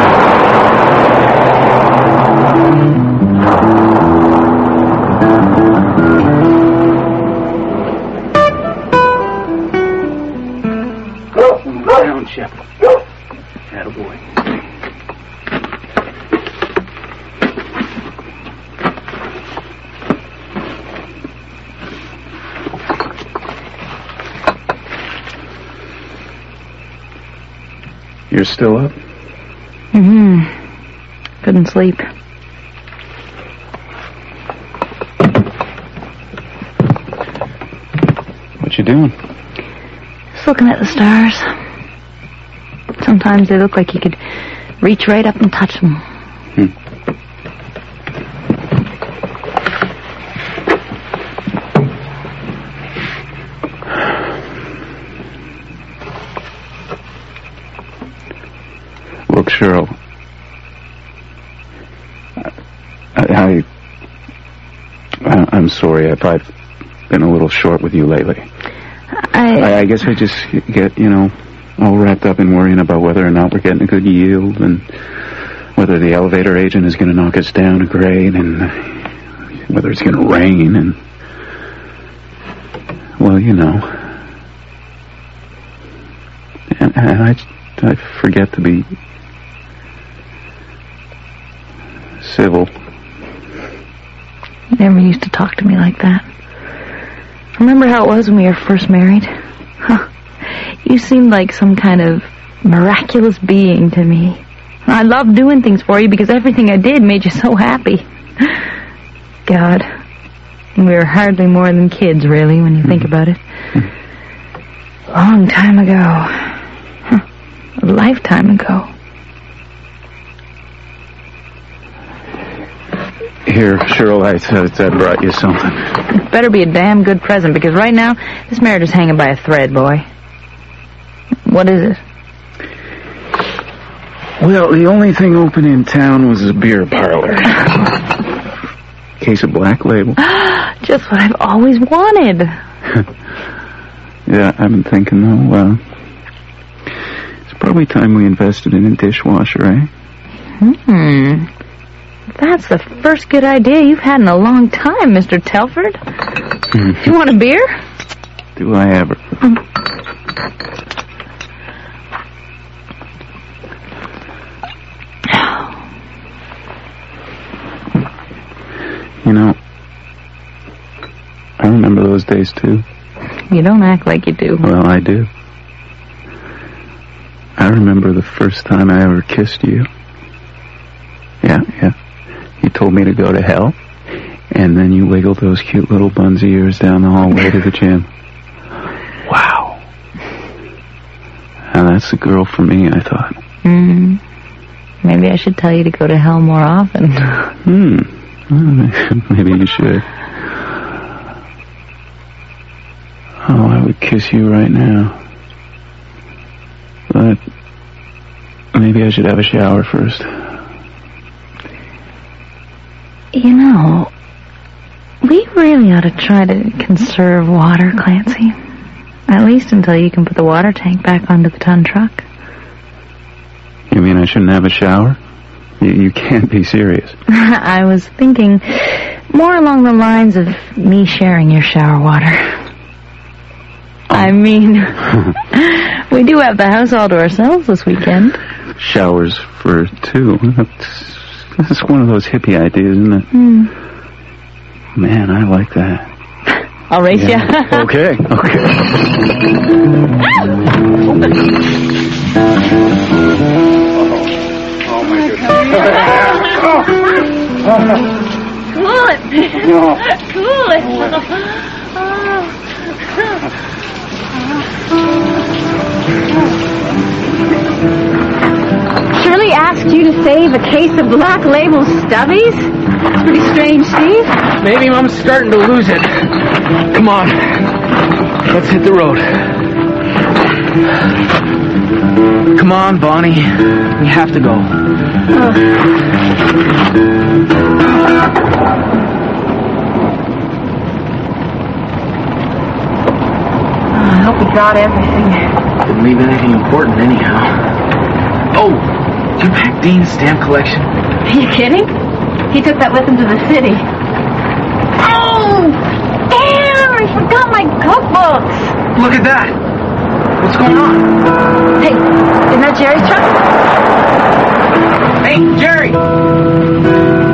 Speaker 10: Down, Chef. Attaboy.
Speaker 1: You're still up?
Speaker 9: Couldn't sleep.
Speaker 1: What you doing?
Speaker 9: Just looking at the stars. Sometimes they look like you could reach right up and touch them.
Speaker 1: Look, Cheryl, I'm sorry if I've been a little short with you lately. I guess I just get, all wrapped up in worrying about whether or not we're getting a good yield and whether the elevator agent is going to knock us down a grade and whether it's going to rain and, well, And I forget to be civil.
Speaker 9: You never used to talk to me like that. Remember how it was when we were first married? Huh. You seemed like some kind of miraculous being to me. I loved doing things for you because everything I did made you so happy. God. We were hardly more than kids, really, when you think about it. Long time ago. Huh. A lifetime ago.
Speaker 1: Here, Cheryl, I brought you something.
Speaker 9: It better be a damn good present, because right now, this marriage is hanging by a thread, boy. What is it?
Speaker 1: Well, the only thing open in town was a beer parlor. Case of Black Label.
Speaker 9: Just what I've always wanted.
Speaker 1: Yeah, I've been thinking, though, it's probably time we invested in a dishwasher, eh?
Speaker 9: That's the first good idea you've had in a long time, Mr. Telford. You want a beer?
Speaker 1: Do I ever? I remember those days, too.
Speaker 9: You don't act like you do.
Speaker 1: Well, I do. I remember the first time I ever kissed you. Yeah. You told me to go to hell, and then you wiggled those cute little buns of yours down the hallway to the gym. Wow. Now that's the girl for me, I thought.
Speaker 9: Maybe I should tell you to go to hell more often.
Speaker 1: Maybe you should. Oh, I would kiss you right now. But maybe I should have a shower first.
Speaker 9: We really ought to try to conserve water, Clancy. At least until you can put the water tank back onto the ton truck.
Speaker 1: You mean I shouldn't have a shower? You can't be serious.
Speaker 9: I was thinking more along the lines of me sharing your shower water. I mean, we do have the house all to ourselves this weekend.
Speaker 1: Showers for two. That's one of those hippie ideas, isn't it? Man, I like that.
Speaker 9: I'll race you.
Speaker 1: Okay. Oh, my goodness.
Speaker 3: Cool it, man. Cool it.
Speaker 6: Shirley asked you to save a case of Black Label Stubbies? That's pretty strange, Steve.
Speaker 7: Maybe Mom's starting to lose it. Come on. Let's hit the road. Come on, Bonnie. We have to go.
Speaker 6: I hope we got everything.
Speaker 7: Didn't leave anything important anyhow. Oh, did you pack Dean's stamp collection?
Speaker 6: Are you kidding? He took that with him to the city. Oh! Damn! I forgot my cookbooks!
Speaker 7: Look at that! What's going on?
Speaker 6: Hey, isn't that Jerry's truck?
Speaker 7: Hey, Jerry!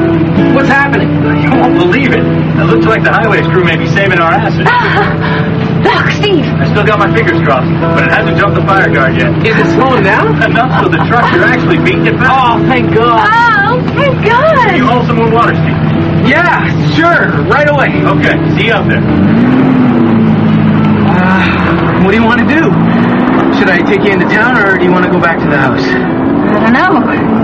Speaker 7: What's happening?
Speaker 2: You won't believe it. It looks like the highways crew may be saving our asses.
Speaker 9: Look, Steve!
Speaker 2: I still got my fingers crossed, but it hasn't jumped the fire guard yet.
Speaker 7: Is it slowing down?
Speaker 2: Enough so the trucks are actually beating it back.
Speaker 7: Oh, thank God.
Speaker 9: Oh, thank God!
Speaker 2: You hold some more water, Steve.
Speaker 7: Yeah, sure. Right away.
Speaker 2: Okay, see you up there.
Speaker 7: What do you want to do? Should I take you into town, or do you want to go back to the house?
Speaker 9: I don't know.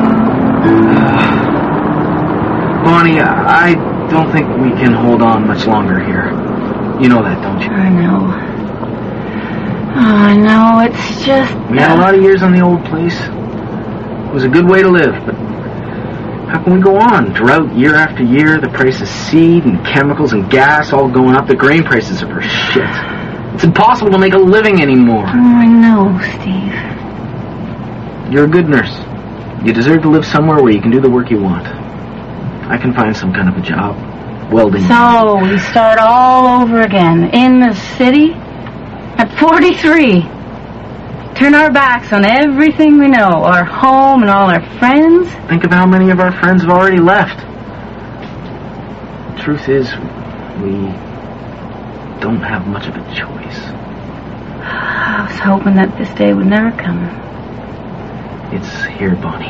Speaker 7: Bonnie, I don't think we can hold on much longer here. You know that, don't you?
Speaker 9: I know. Oh, I know. It's just...
Speaker 7: We had a lot of years on the old place. It was a good way to live, but how can we go on? Drought year after year, the price of seed and chemicals and gas all going up. The grain prices are for shit. It's impossible to make a living anymore.
Speaker 9: Oh, I know, Steve.
Speaker 7: You're a good nurse. You deserve to live somewhere where you can do the work you want. I can find some kind of a job. Welding.
Speaker 9: So, we start all over again. In the city? At 43. Turn our backs on everything we know. Our home and all our friends.
Speaker 7: Think of how many of our friends have already left. The truth is, we don't have much of a choice.
Speaker 9: I was hoping that this day would never come.
Speaker 7: It's here, Bonnie.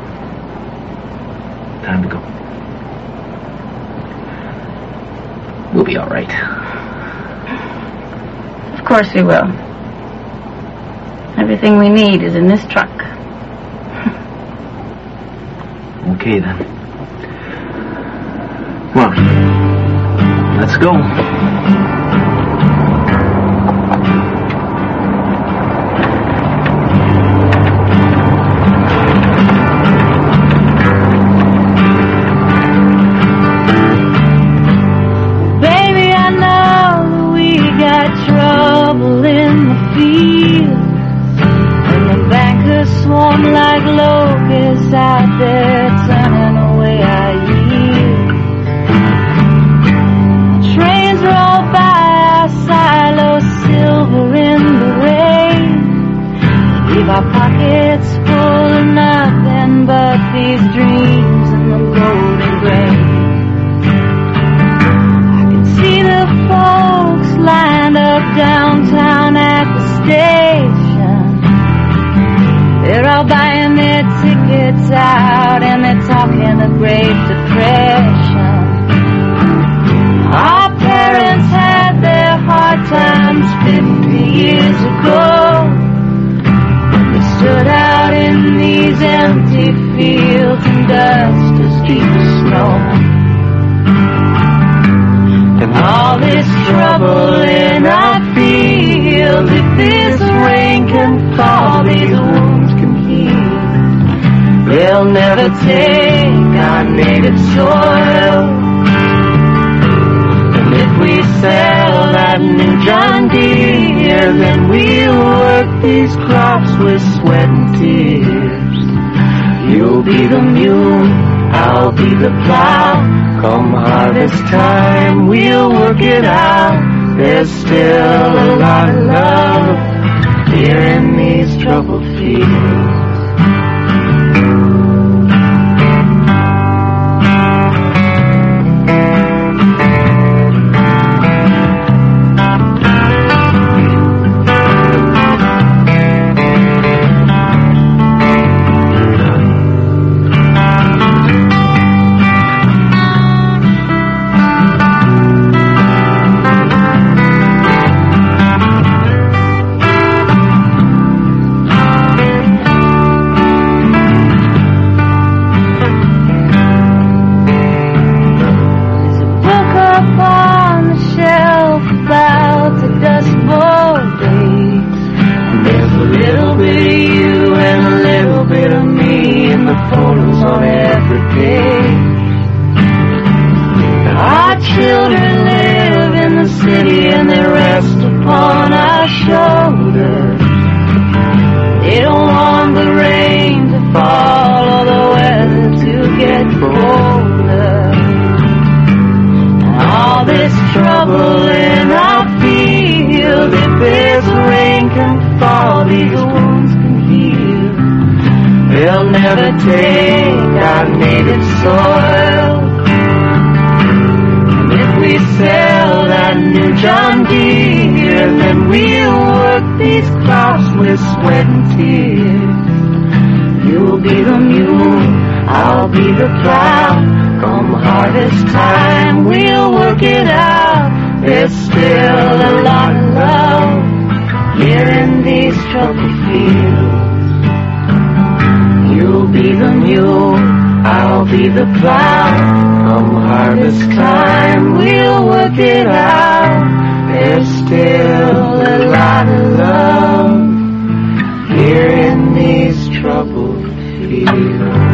Speaker 7: Time to go. We'll be all right.
Speaker 9: Of course we will. Everything we need is in this truck.
Speaker 7: Okay, then. Well, let's go.
Speaker 11: Take our native soil, and if we sell that new John Deere, then we'll work these crops with sweat and tears. You'll be the mule, I'll be the plow. Come harvest time, we'll work it out. There's still a lot of love here in these troubled fields. Take our native soil, and if we sell that new John Deere, with sweat and tears. You'll be the mule, I'll be the plow. Come harvest time, we'll work it out. There's still a lot of love here in these troubled fields. You'll be the mule, I'll be the plow. Come harvest time, we'll work it out. There's still a lot of love here in these troubled fields.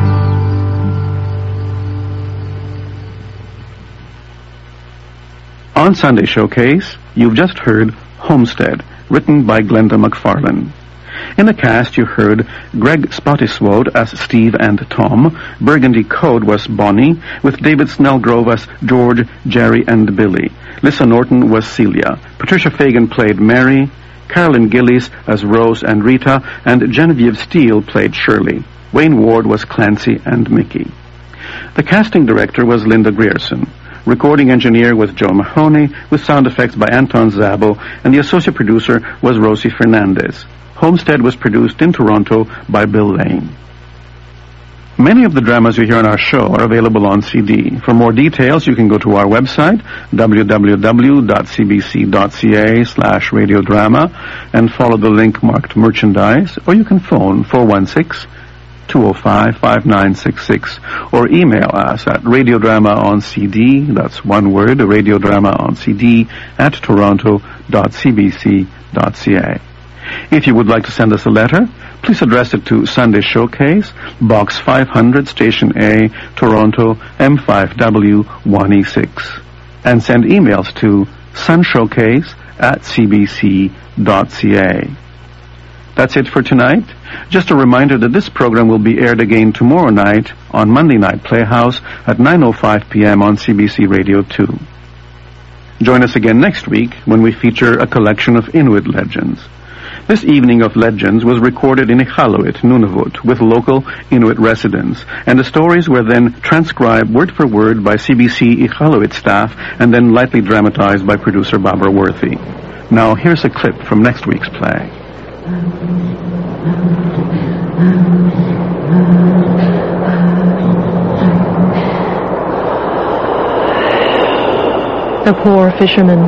Speaker 1: On Sunday Showcase, you've just heard Homestead, written by Glenda McFarlane. In the cast, you heard Greg Spottiswoode as Steve and Tom, Burgundy Code was Bonnie, with David Snellgrove as George, Jerry, and Billy. Lissa Norton was Celia. Patricia Fagan played Mary, Carolyn Gillies as Rose and Rita, and Genevieve Steele played Shirley. Wayne Ward was Clancy and Mickey. The casting director was Linda Grierson. Recording engineer was Joe Mahoney, with sound effects by Anton Zabo, and the associate producer was Rosie Fernandez. Homestead was produced in Toronto by Bill Lane. Many of the dramas you hear on our show are available on CD. For more details, you can go to our website, www.cbc.ca/radiodrama, and follow the link marked merchandise, or you can phone 416-205-5966, or email us at radiodramaoncd, that's one word, radiodramaoncd, @toronto.cbc.ca. If you would like to send us a letter, please address it to Sunday Showcase, Box 500, Station A, Toronto, M5W1E6, and send emails to sunshowcase@cbc.ca. That's it for tonight. Just a reminder that this program will be aired again tomorrow night on Monday Night Playhouse at 9:05 p.m. on CBC Radio 2. Join us again next week when we feature a collection of Inuit legends. This evening of legends was recorded in Iqaluit, Nunavut, with local Inuit residents, and the stories were then transcribed word for word by CBC Iqaluit staff and then lightly dramatized by producer Barbara Worthy. Now here's a clip from next week's play.
Speaker 12: The poor fisherman.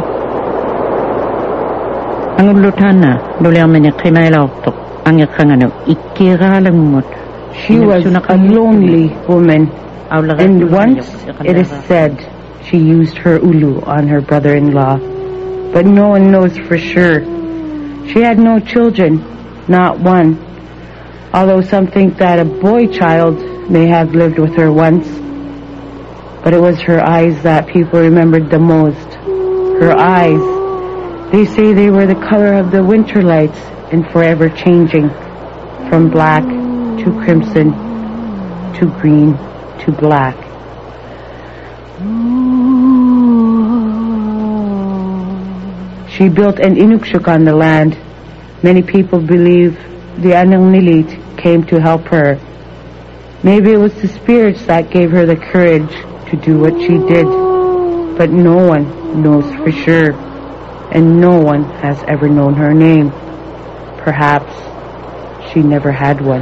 Speaker 12: Ang ulutana, dolyamene kimailautok, ang yakangano, ikiralamut.
Speaker 13: She was a lonely woman, and once it is said she used her ulu on her brother-in-law, but no one knows for sure. She had no children, not one, although some think that a boy child may have lived with her once. But it was her eyes that people remembered the most. Her eyes. They say they were the color of the winter lights and forever changing from black to crimson to green to black. She built an inukshuk on the land. Many people believe the Anang Nilit came to help her. Maybe it was the spirits that gave her the courage to do what she did. But no one knows for sure. And no one has ever known her name. Perhaps she never had one.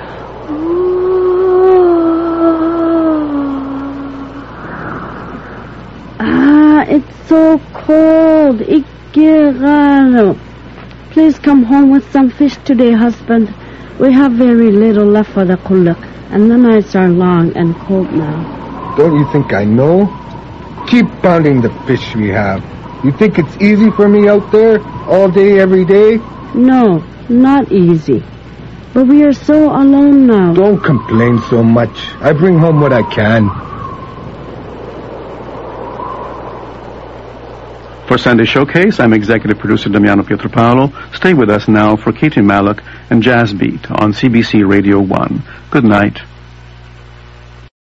Speaker 14: It's so cold. Ikirano. Please come home with some fish today, husband. We have very little left for the kuluk, and the nights are long and cold now.
Speaker 15: Don't you think I know? Keep pounding the fish we have. You think it's easy for me out there, all day, every day?
Speaker 14: No, not easy. But we are so alone now.
Speaker 15: Don't complain so much. I bring home what I can.
Speaker 1: For Sunday Showcase, I'm executive producer Damiano Pietropaolo. Stay with us now for Katie Mallock and Jazz Beat on CBC Radio 1. Good night.